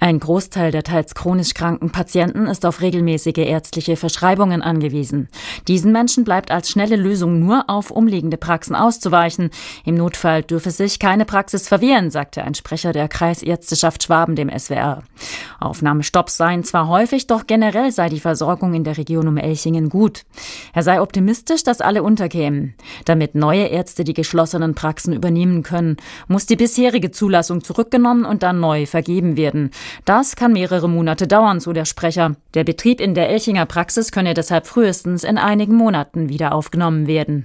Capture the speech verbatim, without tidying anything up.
Ein Großteil der teils chronisch kranken Patienten ist auf regelmäßige ärztliche Verschreibungen angewiesen. Diesen Menschen bleibt als schnelle Lösung nur auf umliegende Praxen auszuweichen. Im Notfall dürfe sich keine Praxis verwehren, sagte ein Sprecher der Kreisärzteschaft Schwaben dem S W R. Aufnahmestopps seien zwar häufig, doch generell sei die Versorgung in der Region um Elchingen gut. Er sei optimistisch, dass alle unterkämen. Damit neue Ärzte die geschlossenen Praxen übernehmen können, muss die bisherige Zulassung zurückgenommen und dann neu vergeben werden. Das kann mehrere Monate dauern, so der Sprecher. Der Betrieb in der Elchinger Praxis könne deshalb frühestens in einigen Monaten wieder aufgenommen werden.